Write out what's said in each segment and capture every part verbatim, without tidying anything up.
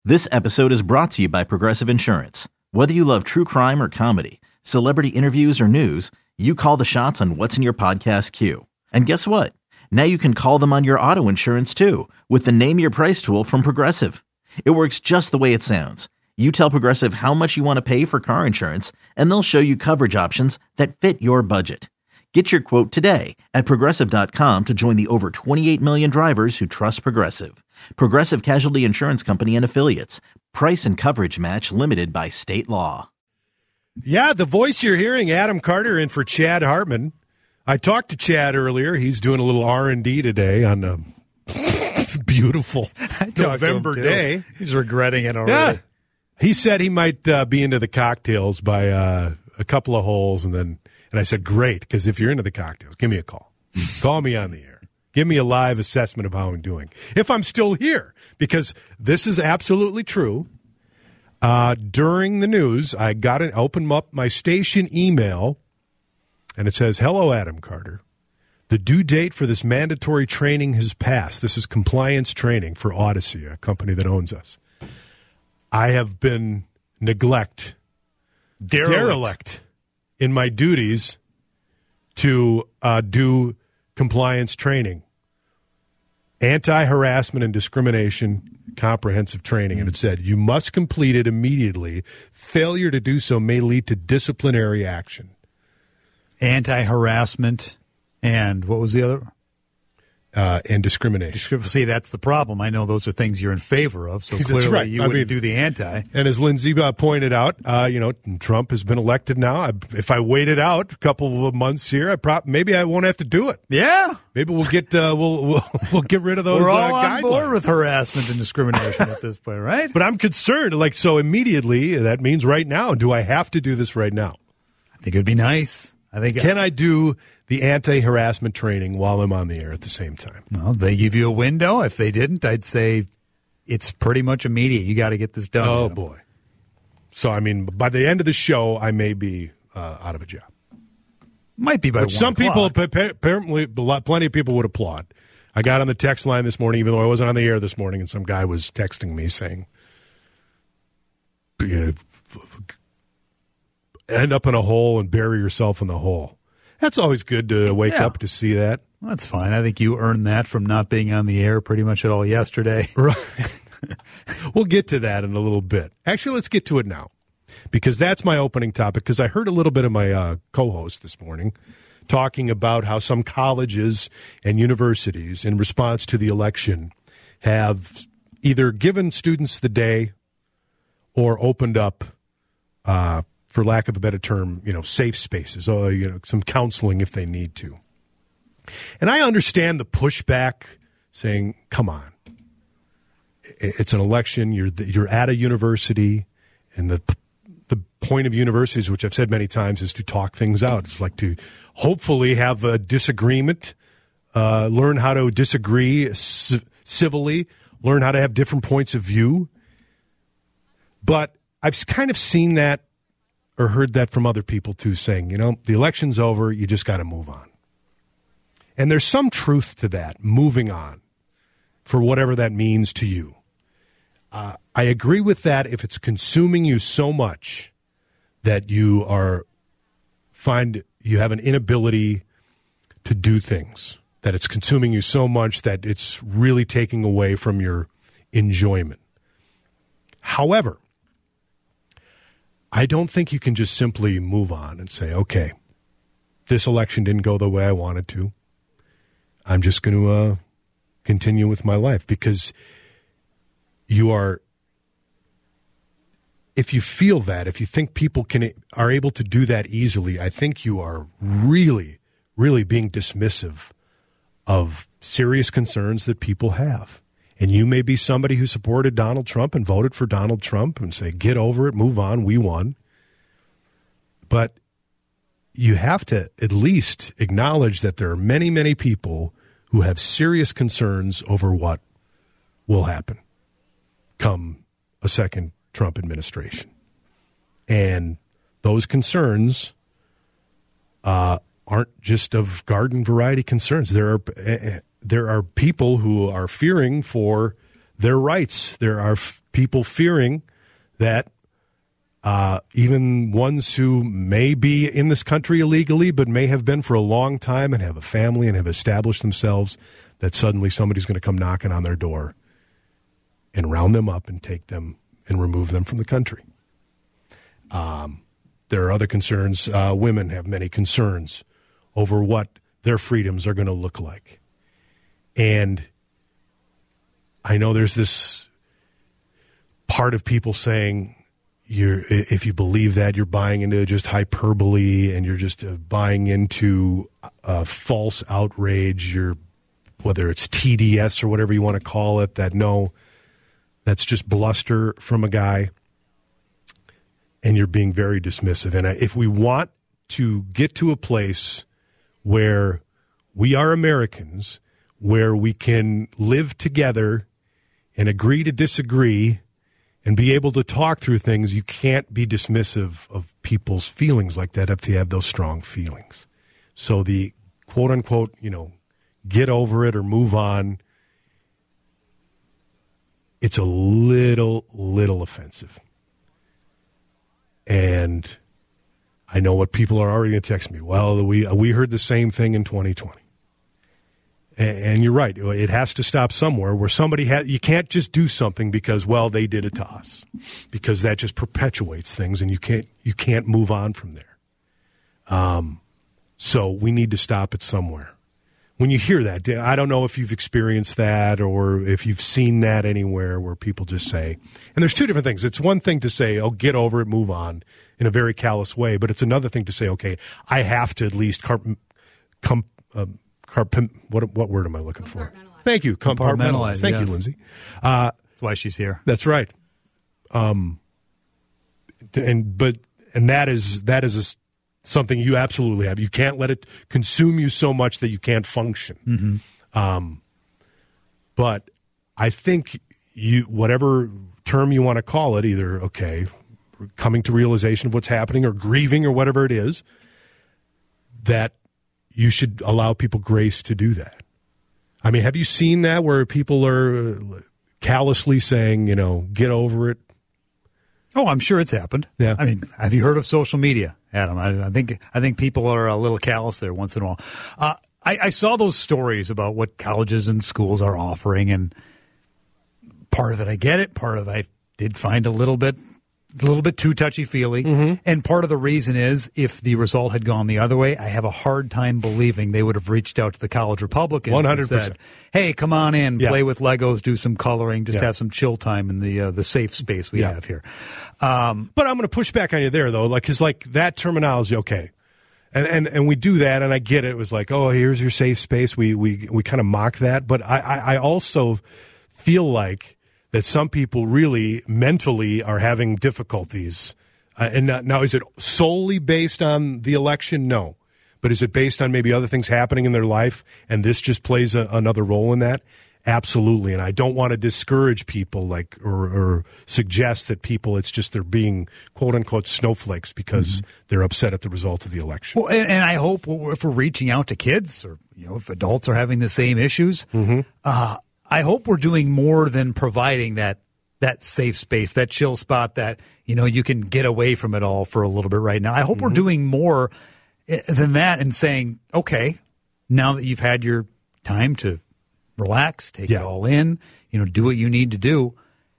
This episode is brought to you by Progressive Insurance. Whether you love true crime or comedy, celebrity interviews or news, you call the shots on what's in your podcast queue. And guess what? Now you can call them on your auto insurance too with the Name Your Price tool from Progressive. It works just the way it sounds. You tell Progressive how much you want to pay for car insurance, and they'll show you coverage options that fit your budget. Get your quote today at Progressive dot com to join the over twenty-eight million drivers who trust Progressive. Progressive Casualty Insurance Company and Affiliates. Price and coverage match limited by state law. Yeah, the voice you're hearing, Adam Carter, in for Chad Hartman. I talked to Chad earlier. He's doing a little R and D today on a beautiful November day. He's regretting it already. Yeah. He said he might uh, be into the cocktails by uh, a couple of holes, and then and I said, great, because if you're into the cocktails, give me a call. Call me on the air. Give me a live assessment of how I'm doing, if I'm still here, because this is absolutely true. Uh, during the news, I got an open up my station email, and it says, hello, Adam Carter. The due date for this mandatory training has passed. This is compliance training for Odyssey, a company that owns us. I have been neglect, derelict, derelict in my duties to uh, do compliance training, anti-harassment and discrimination comprehensive training. And it said, you must complete it immediately. Failure to do so may lead to disciplinary action. Anti-harassment and what was the other? Uh, and discrimination. See, that's the problem. I know those are things you're in favor of, so clearly right. you I wouldn't mean, do the anti. And as Lindsay uh, pointed out, uh, you know, Trump has been elected now. I, if I waited out a couple of months here, I prob- maybe I won't have to do it. Yeah, maybe we'll get uh, we'll, we'll we'll get rid of those. We're all uh, on guidelines. board with harassment and discrimination at this point, right? But I'm concerned. Like, so immediately, that means right now. Do I have to do this right now? I think it would be nice. I think. Can I, I do the anti-harassment training while I'm on the air at the same time? Well, they give you a window. If they didn't, I'd say it's pretty much immediate. You got to get this done. Oh, Adam. boy. So, I mean, by the end of the show, I may be uh, out of a job. Might be by Which some o'clock. people, apparently, plenty of people would applaud. I got on the text line this morning, even though I wasn't on the air this morning, and some guy was texting me saying, you know, end up in a hole and bury yourself in the hole. That's always good to wake yeah. up to see that. Well, that's fine. I think you earned that from not being on the air pretty much at all yesterday. Right. We'll get to that in a little bit. Actually, let's get to it now, because that's my opening topic, because I heard a little bit of my uh, co-host this morning talking about how some colleges and universities, in response to the election, have either given students the day or opened up uh for lack of a better term, you know, safe spaces, or, you know, some counseling if they need to. And I understand the pushback saying, come on, it's an election, you're you're at a university, and the the point of universities, which I've said many times, is to talk things out. It's like to hopefully have a disagreement, uh, learn how to disagree c- civilly, learn how to have different points of view. But I've kind of seen that or heard that from other people, too, saying, you know, the election's over, you just got to move on. And there's some truth to that, moving on, for whatever that means to you. Uh, I agree with that if it's consuming you so much that you are find you have an inability to do things, that it's consuming you so much that it's really taking away from your enjoyment. However, I don't think you can just simply move on and say, okay, this election didn't go the way I wanted to. I'm just going to uh, continue with my life, because you are, if you feel that, if you think people can are able to do that easily, I think you are really, really being dismissive of serious concerns that people have. And you may be somebody who supported Donald Trump and voted for Donald Trump and say, get over it, move on, we won. But you have to at least acknowledge that there are many, many people who have serious concerns over what will happen come a second Trump administration. And those concerns uh, aren't just of garden variety concerns. There are uh, there are people who are fearing for their rights. There are f- people fearing that uh, even ones who may be in this country illegally but may have been for a long time and have a family and have established themselves, that suddenly somebody's going to come knocking on their door and round them up and take them and remove them from the country. Um, there are other concerns. Uh, women have many concerns over what their freedoms are going to look like. And I know there's this part of people saying, you're, if you believe that, you're buying into just hyperbole and you're just uh, buying into uh, false outrage. You're, whether it's T D S or whatever you want to call it, that no, that's just bluster from a guy. And you're being very dismissive. And if we want to get to a place where we are Americans, where we can live together and agree to disagree and be able to talk through things, you can't be dismissive of people's feelings like that if they have those strong feelings. So the quote-unquote, you know, get over it or move on, it's a little, little offensive. And I know what people are already going to text me. Well, we we heard the same thing in twenty twenty. And, and you're right. It has to stop somewhere where somebody has, you can't just do something because, well, they did it to us, because that just perpetuates things and you can't, you can't move on from there. Um, so we need to stop it somewhere. When you hear that, I don't know if you've experienced that or if you've seen that anywhere where people just say, and there's two different things. It's one thing to say, oh, get over it, move on in a very callous way, but it's another thing to say, okay, I have to at least carp, com, um, carp, what what word am I looking for? Thank you, compartmentalize. Thank yes. you, Lindsay. Uh, That's why she's here. That's right. Um, and but and that is that is a something you absolutely have. You can't let it consume you so much that you can't function. Mm-hmm. Um, but I think you, whatever term you want to call it, either, okay, coming to realization of what's happening or grieving or whatever it is, that you should allow people grace to do that. I mean, have you seen that where people are callously saying, you know, get over it? Oh, I'm sure it's happened. Yeah. I mean, have you heard of social media, Adam? I, I think I think people are a little callous there once in a while. Uh, I, I saw those stories about what colleges and schools are offering, and part of it I get it. Part of it I did find a little bit, a little bit too touchy-feely. Mm-hmm. And part of the reason is, if the result had gone the other way, I have a hard time believing they would have reached out to the college Republicans one hundred percent. And said, hey, come on in, yeah. play with Legos, do some coloring, just yeah. have some chill time in the uh, the safe space we yeah. have here. Um, but I'm going to push back on you there, though, like, because like that terminology, okay, and, and and we do that, and I get it. It was like, oh, here's your safe space. We we we kind of mock that, but I, I I also feel like that some people really mentally are having difficulties. Uh, and now, now, is it solely based on the election? No. But is it based on maybe other things happening in their life, and this just plays a, another role in that? Absolutely. And I don't want to discourage people like or, or suggest that people, it's just they're being, quote-unquote, snowflakes because mm-hmm. they're upset at the result of the election. Well, and, and I hope if we're reaching out to kids, or you know, if adults are having the same issues, mm-hmm. uh, I hope we're doing more than providing that that safe space, that chill spot that, you know, you can get away from it all for a little bit right now. I hope mm-hmm. we're doing more than that and saying, okay, now that you've had your time to relax, take yeah. it all in, you know, do what you need to do.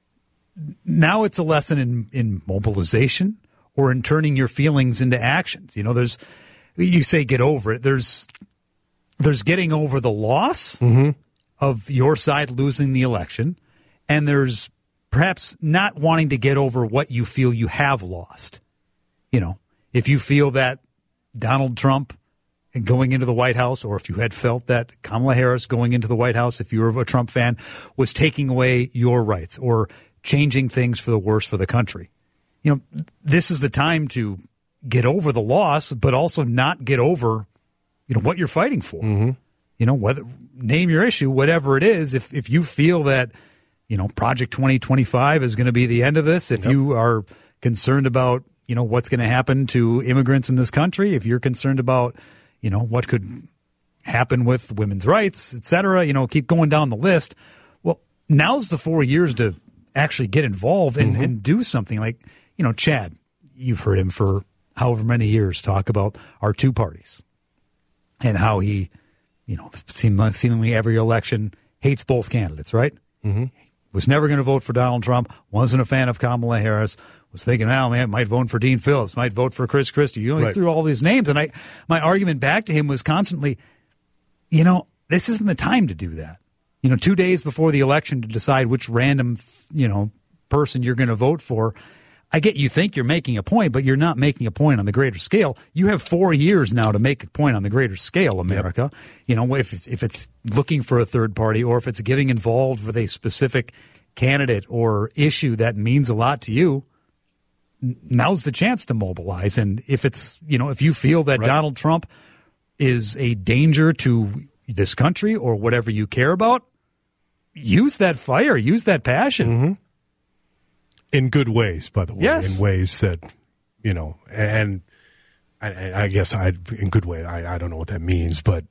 Now it's a lesson in, in mobilization or in turning your feelings into actions. You know, there's, you say get over it. There's, there's getting over the loss mm-hmm. of your side losing the election, and there's perhaps not wanting to get over what you feel you have lost. You know, if you feel that Donald Trump going into the White House, or if you had felt that Kamala Harris going into the White House, if you were a Trump fan, was taking away your rights or changing things for the worse for the country. You know, this is the time to get over the loss, but also not get over, you know, what you're fighting for. Mm-hmm. You know, whether name your issue, whatever it is. If if you feel that, you know, Project twenty twenty-five is going to be the end of this, if yep. you are concerned about, you know, what's going to happen to immigrants in this country, if you're concerned about, you know, what could happen with women's rights, et cetera, you know, keep going down the list. Well, now's the four years to actually get involved and, Mm-hmm. and do something. Like, you know, Chad, you've heard him for however many years talk about our two parties and how he, you know, seemingly, seemingly every election hates both candidates, right? Mm-hmm. Was never going to vote for Donald Trump, wasn't a fan of Kamala Harris, was thinking, oh, man, might vote for Dean Phillips, might vote for Chris Christie. You only Right. threw all these names. And I, my argument back to him was constantly, you know, this isn't the time to do that. You know, two days before the election to decide which random, you know, person you're going to vote for. I get you think you're making a point, but you're not making a point on the greater scale. You have four years now to make a point on the greater scale, America. Yep. You know, if if it's looking for a third party or if it's getting involved with a specific candidate or issue that means a lot to you, now's the chance to mobilize. And if it's, you know, if you feel that right. Donald Trump is a danger to this country or whatever you care about, use that fire, use that passion. Mm-hmm. In good ways, by the way. Yes. In ways that, you know, and I, I guess I, in good way, I, I don't know what that means, but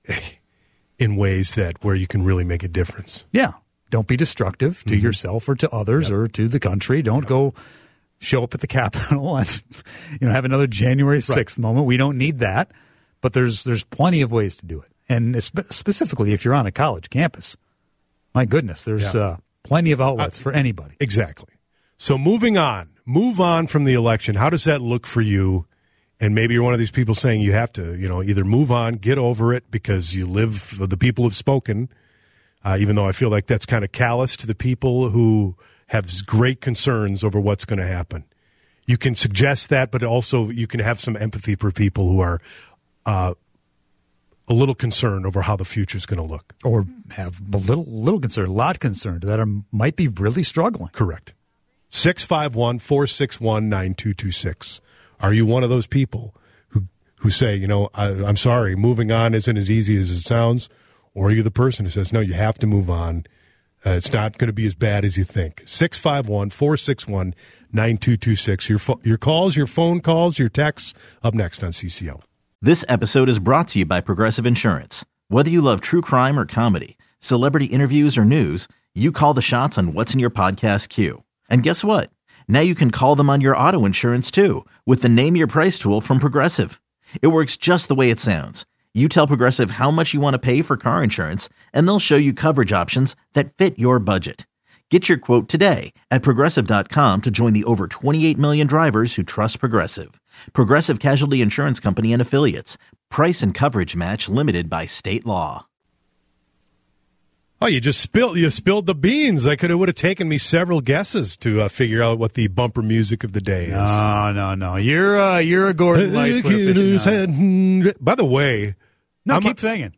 in ways that where you can really make a difference. Yeah. Don't be destructive to mm-hmm. yourself or to others yep. or to the country. Don't yep. go show up at the Capitol and, you know, have another January sixth right. moment. We don't need that, but there's there's plenty of ways to do it. And spe- specifically if you're on a college campus, my goodness, there's yeah. uh, plenty of outlets uh, for anybody. Exactly. So moving on, move on from the election. How does that look for you? And maybe you're one of these people saying you have to, you know, either move on, get over it because you live, the people have spoken, uh, even though I feel like that's kind of callous to the people who have great concerns over what's going to happen. You can suggest that, but also you can have some empathy for people who are uh, a little concerned over how the future is going to look. Or have a little, little concern, a lot concerned that are, might be really struggling. Correct. six five one, four six one, nine two two six. Are you one of those people who who say, you know, I, I'm sorry, moving on isn't as easy as it sounds? Or are you the person who says, no, you have to move on. Uh, it's not going to be as bad as you think. six five one, four six one, nine two two six. Your, fo- your calls, your phone calls, your texts, up next on C C O. This episode is brought to you by Progressive Insurance. Whether you love true crime or comedy, celebrity interviews or news, you call the shots on what's in your podcast queue. And guess what? Now you can call them on your auto insurance too with the Name Your Price tool from Progressive. It works just the way it sounds. You tell Progressive how much you want to pay for car insurance, and they'll show you coverage options that fit your budget. Get your quote today at Progressive dot com to join the over twenty-eight million drivers who trust Progressive. Progressive Casualty Insurance Company and Affiliates. Price and coverage match limited by state law. Oh, you just spilled you spilled the beans. I could it would have taken me several guesses to uh, figure out what the bumper music of the day is. No, no, no. You're uh, you're a Gordon Lightfoot aficionado. By the way, no, I'm keep a, singing.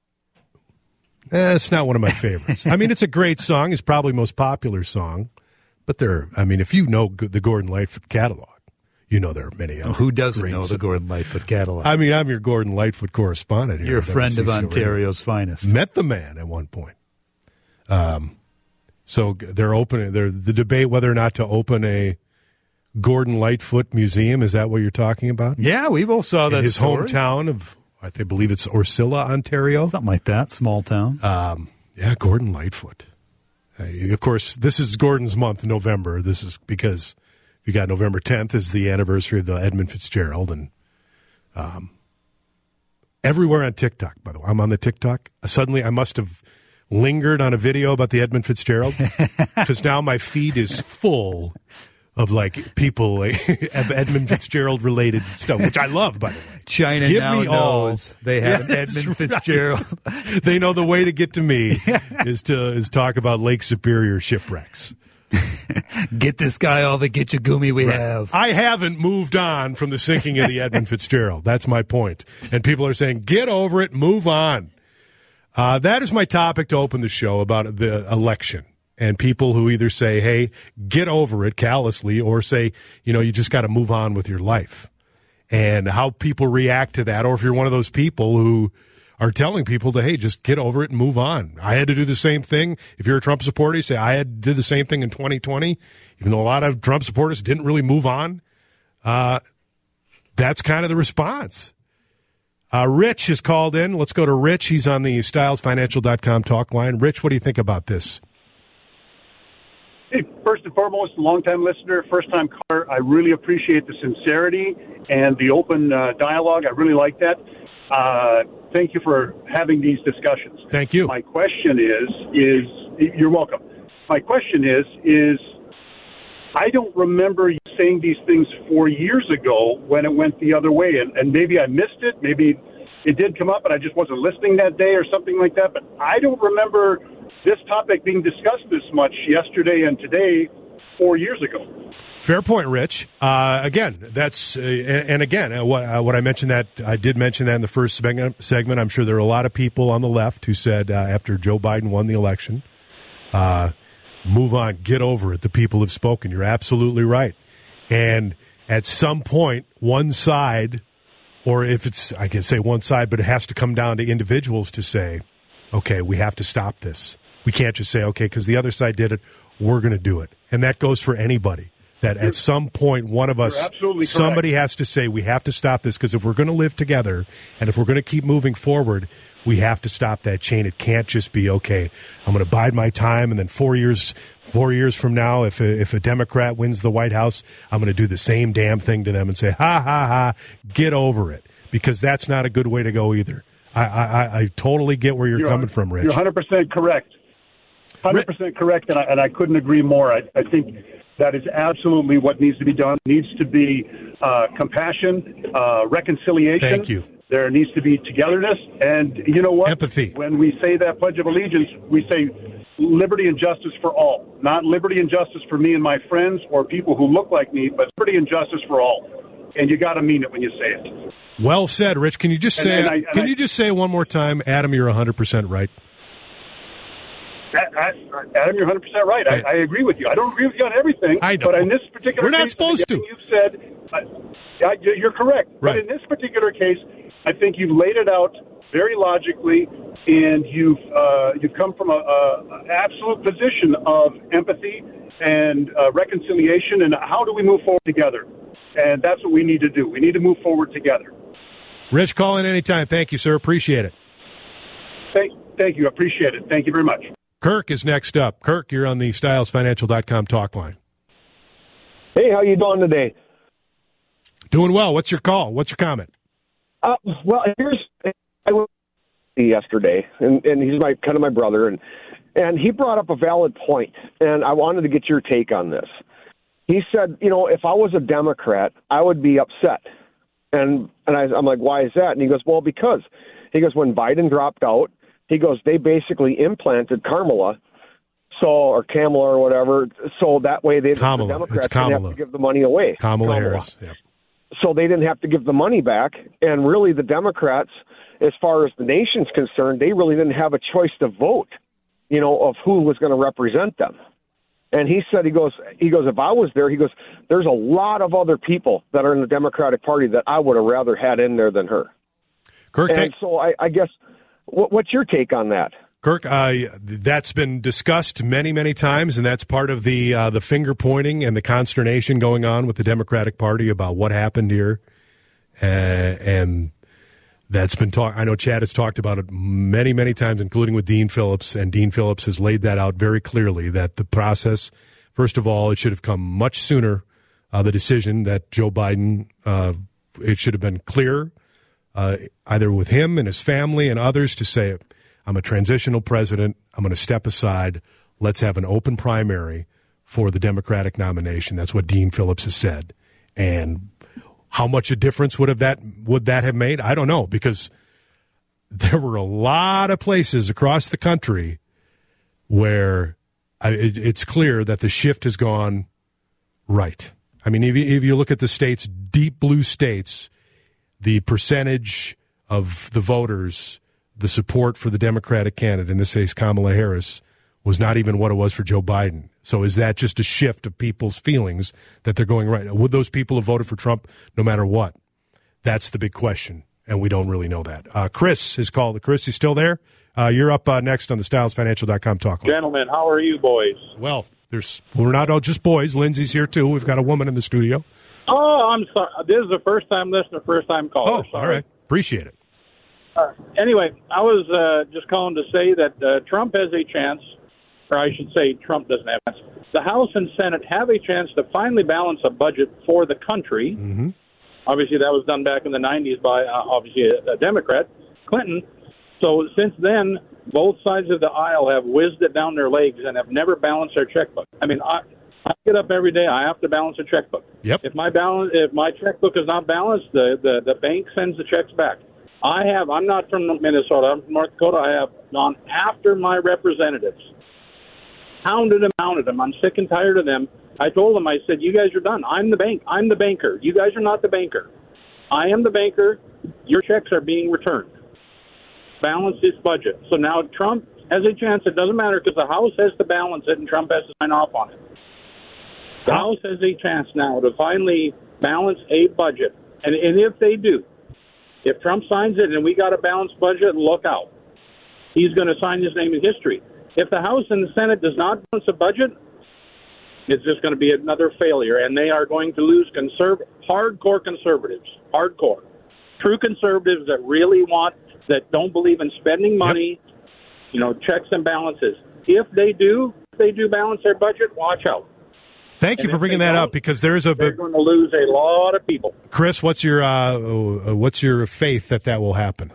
Eh, it's not one of my favorites. I mean, it's a great song. It's probably the most popular song, but there. I mean, if you know the Gordon Lightfoot catalog, you know there are many others. Who doesn't know the Gordon Lightfoot catalog? I mean, I'm your Gordon Lightfoot correspondent here. You're a friend of Ontario's finest. Met the man at one point. Um, so they're opening. They're the debate whether or not to open a Gordon Lightfoot museum. Is that what you're talking about? Yeah, we both saw that. In his story. hometown of, I think, believe it's Orcilla, Ontario, something like that, small town. Um, yeah, Gordon Lightfoot. Uh, of course, this is Gordon's month, November. This is because you got November tenth is the anniversary of the Edmund Fitzgerald, and um, everywhere on TikTok. By the way, I'm on the TikTok. Uh, suddenly, I must have lingered on a video about the Edmund Fitzgerald because now my feed is full of like people like, Edmund Fitzgerald related stuff, which I love, by the way. China Give now me all. knows they have Yeah, an Edmund right. Fitzgerald. They know the way to get to me is to is talk about Lake Superior shipwrecks. Get this guy all the get you gumi we Right. have. I haven't moved on from the sinking of the Edmund Fitzgerald. That's my point. And people are saying, get over it, move on. Uh, that is my topic to open the show about the election. And people who either say, hey, get over it callously, or say, you know, you just got to move on with your life. And how people react to that, or if you're one of those people who are telling people to, hey, just get over it and move on. I had to do the same thing. If you're a Trump supporter, you say, I had to do the same thing in twenty twenty, even though a lot of Trump supporters didn't really move on. Uh, that's kind of the response. Uh, Rich has called in. Let's go to Rich. He's on the Styles Financial dot com talk line. Rich, what do you think about this? Hey, first and foremost, a longtime listener, first-time caller. I really appreciate the sincerity and the open uh, dialogue. I really like that. Uh, thank you for having these discussions. Thank you. My question is, is you're welcome. My question is, is I don't remember you saying these things four years ago when it went the other way, and, and maybe I missed it. Maybe it did come up, and I just wasn't listening that day or something like that. But I don't remember this topic being discussed this much yesterday and today four years ago. Fair point, Rich. Uh, again, that's uh, and, and again, uh, what, uh, what I mentioned that I did mention that in the first segment. I'm sure there are a lot of people on the left who said uh, after Joe Biden won the election, uh, move on, get over it. The people have spoken. You're absolutely right. And at some point, one side, or if it's, I can say one side, but it has to come down to individuals to say, okay, we have to stop this. We can't just say, okay, because the other side did it, we're going to do it. And that goes for anybody. That at some point, one of us, somebody has to say, we have to stop this, because if we're going to live together and if we're going to keep moving forward, we have to stop that chain. It can't just be, okay, I'm going to bide my time, and then four years four years from now, if a, if a Democrat wins the White House, I'm going to do the same damn thing to them and say, ha, ha, ha, get over it, because that's not a good way to go either. I, I, I totally get where you're, you're coming from, Rich. You're one hundred percent correct. one hundred percent correct, and I, and I couldn't agree more. I, I think that is absolutely what needs to be done. It needs to be uh, compassion, uh, reconciliation. Thank you. There needs to be togetherness. And you know what? Empathy. When we say that Pledge of Allegiance, we say liberty and justice for all. Not liberty and justice for me and my friends or people who look like me, but liberty and justice for all. And you got to mean it when you say it. Well said, Rich. Can you just say and, and I, and Can I, you just say one more time, Adam, you're one hundred percent right. I, Adam, you're one hundred percent right. I, I agree with you. I don't agree with you on everything. I know. But in this particular We're not case, supposed to. You've said, uh, you're correct. Right. But in this particular case, I think you've laid it out very logically, and you've uh, you've come from a, a absolute position of empathy and uh, reconciliation, and how do we move forward together? And that's what we need to do. We need to move forward together. Rich, call in anytime. Thank you, sir. Appreciate it. Thank, thank you. Appreciate it. Thank you very much. Kirk is next up. Kirk, you're on the Stiles Financial dot com talk line. Hey, how you doing today? Doing well. What's your call? What's your comment? Uh, well, here's I was yesterday, and, and he's my kind of my brother, and and he brought up a valid point, and I wanted to get your take on this. He said, you know, if I was a Democrat, I would be upset, and and I, I'm like, why is that? And he goes, well, because he goes, when Biden dropped out, he goes, they basically implanted Kamala, so or Kamala or whatever, so that way they Kamala. the Democrats It's didn't Kamala. have to give the money away. Kamala, Kamala. Harris. Yep. So they didn't have to give the money back, and really the Democrats, as far as the nation's concerned, they really didn't have a choice to vote, you know, of who was going to represent them. And he said, he goes, he goes, if I was there, he goes, there's a lot of other people that are in the Democratic Party that I would have rather had in there than her. Kirk, and take- so I, I guess, what, what's your take on that? Kirk, uh, that's been discussed many, many times, and that's part of the uh, the finger pointing and the consternation going on with the Democratic Party about what happened here, uh, and that's been talked. I know Chad has talked about it many, many times, including with Dean Phillips, and Dean Phillips has laid that out very clearly. That the process, first of all, it should have come much sooner. Uh, the decision that Joe Biden, uh, it should have been clear, uh, either with him and his family and others, to say, I'm a transitional president. I'm going to step aside. Let's have an open primary for the Democratic nomination. That's what Dean Phillips has said. And how much a difference would have that would that have made? I don't know, because there were a lot of places across the country where I, it, it's clear that the shift has gone right. I mean, if you, if you look at the states, deep blue states, the percentage of the voters, the support for the Democratic candidate, in this case Kamala Harris, was not even what it was for Joe Biden. So is that just a shift of people's feelings that they're going right? Would those people have voted for Trump no matter what? That's the big question, and we don't really know that. Uh, Chris is called. Chris, you still there? Uh, you're up uh, next on the Stiles Financial dot com talk line. Gentlemen, how are you boys? Well, there's we're not all just boys. Lindsay's here, too. We've got a woman in the studio. Oh, I'm sorry. This is a first-time listener, first-time caller. Oh, sorry. All right. Appreciate it. Uh, anyway, I was uh, just calling to say that uh, Trump has a chance, or I should say Trump doesn't have a chance. the House and Senate have a chance to finally balance a budget for the country. Mm-hmm. Obviously, that was done back in the nineties by, uh, obviously, a, a Democrat, Clinton. So since then, both sides of the aisle have whizzed it down their legs and have never balanced their checkbook. I mean, I, I get up every day. I have to balance a checkbook. Yep. If my balance, if my checkbook is not balanced, the, the, the bank sends the checks back. I have. I'm not from Minnesota. I'm from North Dakota. I have gone after my representatives, hounded them, hounded them. I'm sick and tired of them. I told them. I said, "You guys are done. I'm the bank. I'm the banker. You guys are not the banker. I am the banker. Your checks are being returned. Balance this budget." So now Trump has a chance. It doesn't matter because the House has to balance it and Trump has to sign off on it. The House has a chance now to finally balance a budget. And, and if they do, if Trump signs it and we got a balanced budget, look out. He's going to sign his name in history. If the House and the Senate does not balance a budget, it's just going to be another failure. And they are going to lose conserv- hardcore conservatives, hardcore. True conservatives that really want, that don't believe in spending money, yep. you know, checks and balances. If they do, if they do balance their budget, watch out. Thank you and for bringing that up because there's a. They're going to lose a lot of people. Chris, what's your uh, what's your faith that that will happen?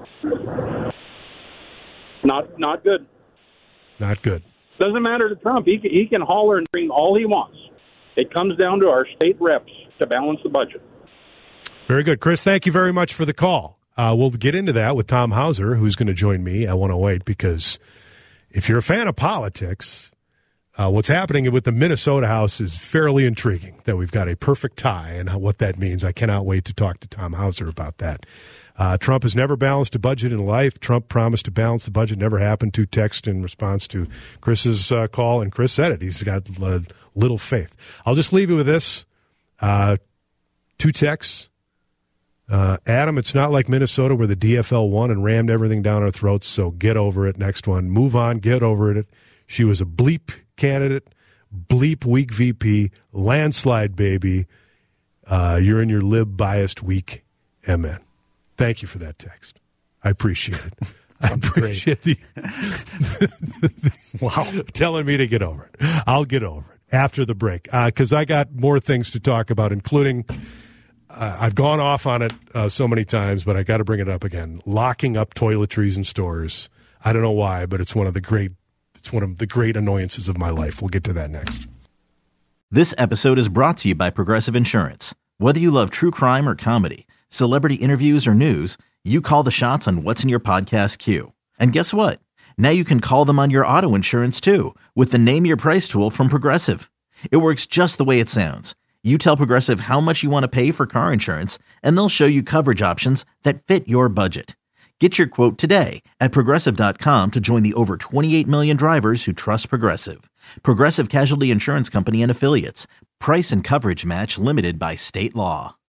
Not not good. Not good. Doesn't matter to Trump. He can, he can holler and scream all he wants. It comes down to our state reps to balance the budget. Very good, Chris. Thank you very much for the call. Uh, we'll get into that with Tom Hauser, who's going to join me at one oh eight, because if you're a fan of politics, uh, what's happening with the Minnesota House is fairly intriguing, that we've got a perfect tie and what that means. I cannot wait to talk to Tom Hauser about that. Uh, Trump has never balanced a budget in life. Trump promised to balance the budget. Never happened. To text in response to Chris's uh, call, and Chris said it. He's got uh, little faith. I'll just leave you with this. Uh, two texts. Uh, Adam, it's not like Minnesota where the D F L won and rammed everything down our throats, so get over it. Next one. Move on. Get over it. She was a bleep candidate, bleep weak V P, landslide baby. Uh, you're in your lib-biased week. Amen. Thank you for that text. I appreciate it. I appreciate the, the wow telling me to get over it. I'll get over it after the break because uh, I got more things to talk about, including uh, I've gone off on it uh, so many times, but I got to bring it up again. Locking up toiletries in stores. I don't know why, but it's one of the great it's one of the great annoyances of my life. We'll get to that next. This episode is brought to you by Progressive Insurance. Whether you love true crime or comedy, celebrity interviews or news, you call the shots on what's in your podcast queue. And guess what? Now you can call them on your auto insurance too with the Name Your Price tool from Progressive. It works just the way it sounds. You tell Progressive how much you want to pay for car insurance, and they'll show you coverage options that fit your budget. Get your quote today at Progressive dot com to join the over twenty-eight million drivers who trust Progressive. Progressive Casualty Insurance Company and Affiliates. Price and coverage match limited by state law.